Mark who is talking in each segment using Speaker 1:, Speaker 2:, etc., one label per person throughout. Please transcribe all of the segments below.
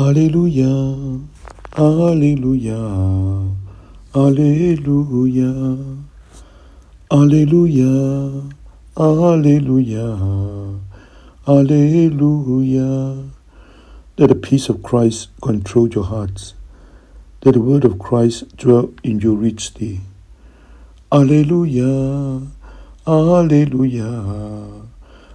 Speaker 1: Alleluia, Alleluia, Alleluia, Alleluia, Alleluia, Alleluia. Let the peace of Christ control your hearts. Let the word of Christ dwell in you richly. Alleluia, Alleluia,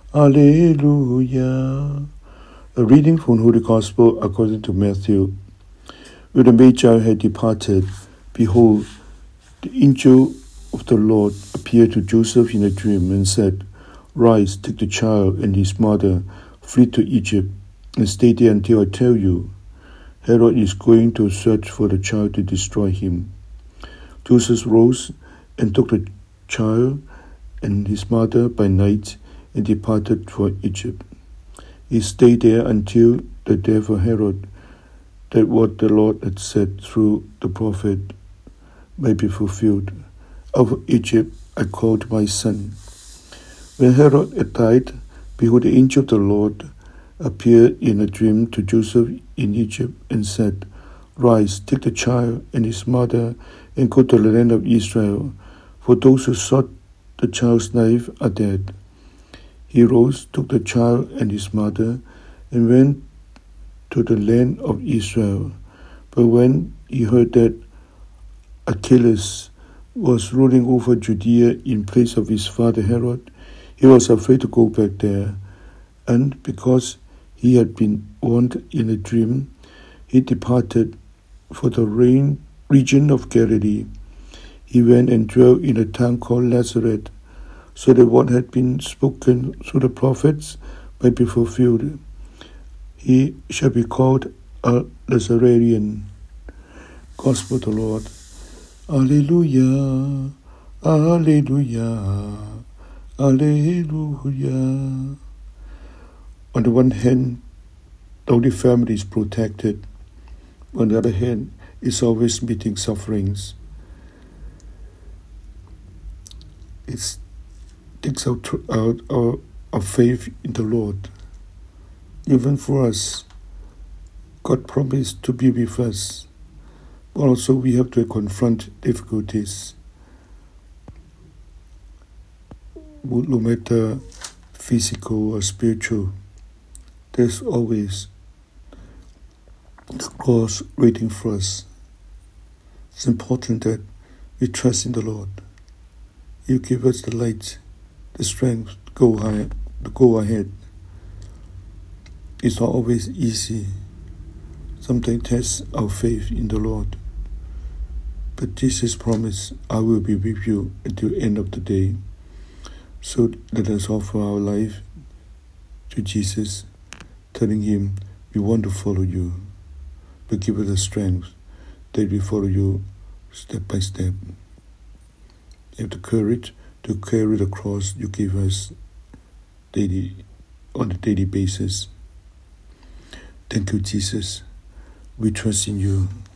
Speaker 1: Alleluia. A reading from Holy Gospel according to Matthew. When the Magi had departed, behold, the angel of the Lord appeared to Joseph in a dream and said, Rise, take the child and his mother, flee to Egypt, and stay there until I tell you. Herod is going to search for the child to destroy him. Joseph rose and took the child and his mother by night and departed for Egypt. He stayed there until the death of Herod, that what the Lord had said through the prophet may be fulfilled. Out of Egypt I called my son. When Herod had died, behold, the angel of the Lord appeared in a dream to Joseph in Egypt and said, Rise, take the child and his mother and go to the land of Israel, for those who sought the child's life are dead. He rose, took the child and his mother, and went to the land of Israel. But when he heard that Archelaus was ruling over Judea in place of his father Herod, he was afraid to go back there. And because he had been warned in a dream, he departed for the region of Galilee. He went and dwelt in a town called Nazareth, so that what had been spoken through the prophets might be fulfilled. He shall be called a Nazarene. Gospel of the Lord. Alleluia, Alleluia, Alleluia. On the one hand, the Holy Family is protected. On the other hand, it's always meeting sufferings. It takes out our faith in the Lord. Even for us, God promised to be with us, but also we have to confront difficulties. No matter physical or spiritual, there's always the cross waiting for us. It's important that we trust in the Lord. You give us the light, the strength to go ahead. It's not always easy. Sometimes tests our faith in the Lord. But Jesus promised, I will be with you until the end of the day. So let us offer our life to Jesus, telling him we want to follow you, but give us the strength that we follow you step by step. We have the courage to carry the cross you give us daily, on a daily basis. Thank you, Jesus. We trust in you.